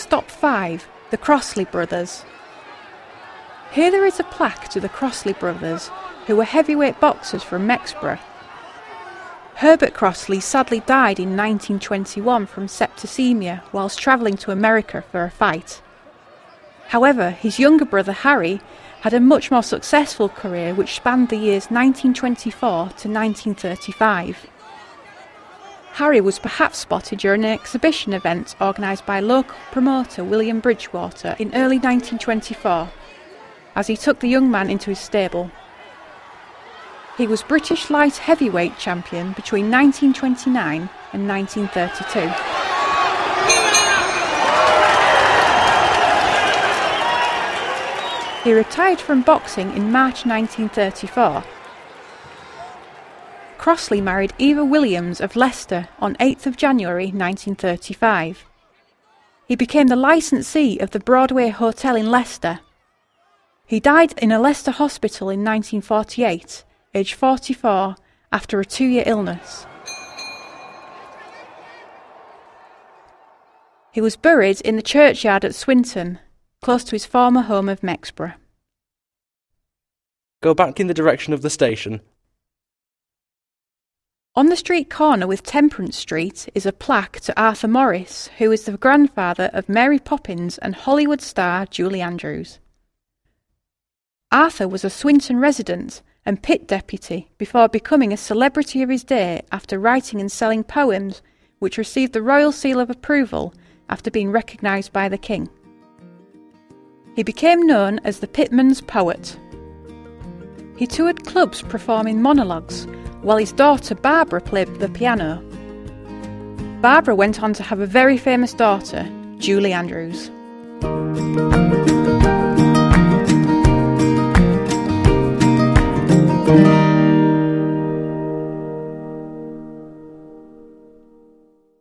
top 5, the Crossley brothers. Here there is a plaque to the Crossley brothers, who were heavyweight boxers from Mexborough. Herbert Crossley sadly died in 1921 from septicemia whilst travelling to America for a fight. However, his younger brother Harry had a much more successful career which spanned the years 1924 to 1935. Harry was perhaps spotted during an exhibition event organised by local promoter William Bridgewater in early 1924, as he took the young man into his stable. He was British light heavyweight champion between 1929 and 1932. He retired from boxing in March 1934. Crossley married Eva Williams of Leicester on 8th of January 1935. He became the licensee of the Broadway Hotel in Leicester. He died in a Leicester hospital in 1948, aged 44, after a 2-year illness. He was buried in the churchyard at Swinton, close to his former home of Mexborough. Go back in the direction of the station. On the street corner with Temperance Street is a plaque to Arthur Morris, who is the grandfather of Mary Poppins and Hollywood star Julie Andrews. Arthur was a Swinton resident and pit deputy before becoming a celebrity of his day after writing and selling poems which received the Royal Seal of Approval after being recognised by the King. He became known as the Pitman's Poet. He toured clubs performing monologues, while his daughter Barbara played the piano. Barbara went on to have a very famous daughter, Julie Andrews.